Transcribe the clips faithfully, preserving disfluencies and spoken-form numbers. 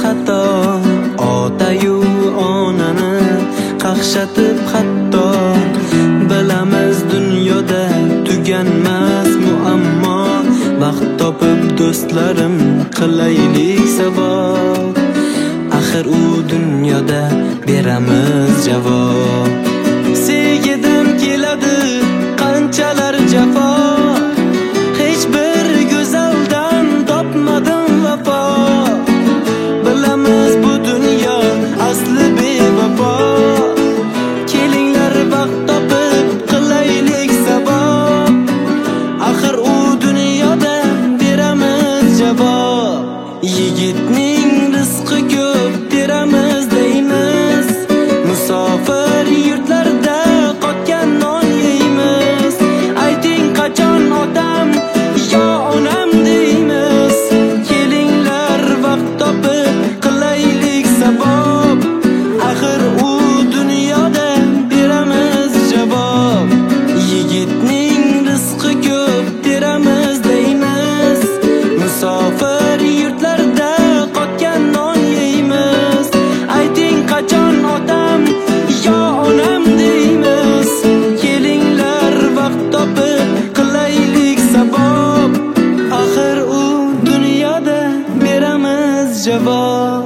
xato, otayu onani qaqshatib hatto. Bilamiz dunyoda tuganmas muammo, vaqt topib do'stlarim qilaylik savob. Axir u dunyoda beramiz javob. Sevgidan keladi qanchalar jafo, hech bir go'zaldan topmadim vafo. Bilamiz bu dunyo asli bevafo, kelinglar vaqt topib qilaylik savob. Axir u dunyoda beramiz javob. Yigitning rizqi ko'p teramiz deymiz, musofir yurtlarda qotgan non yeymiz. Ayting qachon otam yo onam deymiz, kelinglar vaqt topib qilaylik savob. Axir u dunyoda beramiz javob. Yigitning rizqi ko'p teramiz deymiz, musofir yurtlarda qotgan non yeymiz. Ayting qachon otam yo onam deymiz, kelinglar vaqt topib qilaylik savob. Axir u dunyoda beramiz javob.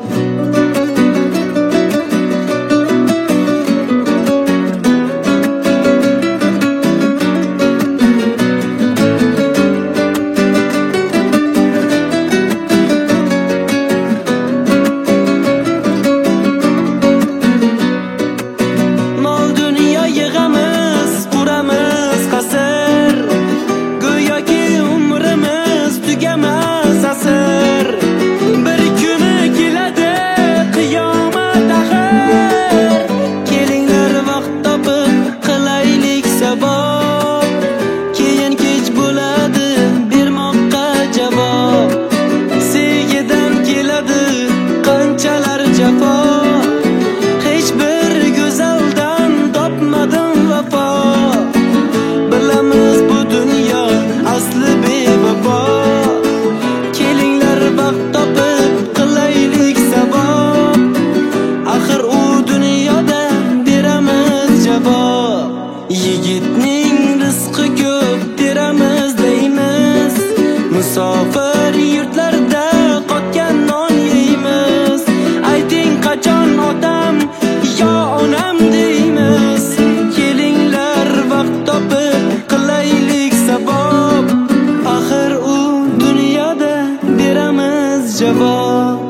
Mol dunyo yig'amiz, quramiz qasr, go'yoki umrimiz tugamas asr. Bir kuni keladi qiyomat axir, kelinglar vaqt topib qilaylik savob. Keyin kech bo'ladi bermoqqa javob. Sevgidan keladi qanchalar jafo, hech bir go'zaldan topmadim vafo. Bilamiz bu dunyo asli bevafo, kelinglar vaqt topib qilaylik savob. Axir u dunyoda beramiz javob. Yigitning rizqi ko'p teramiz deymiz, musofir yurtlarda qotgan non yeymiz. Ayting qachon otam yo onam deymiz, kelinglar vaqt topib qilaylik savob. Axir u dunyoda beramiz javob.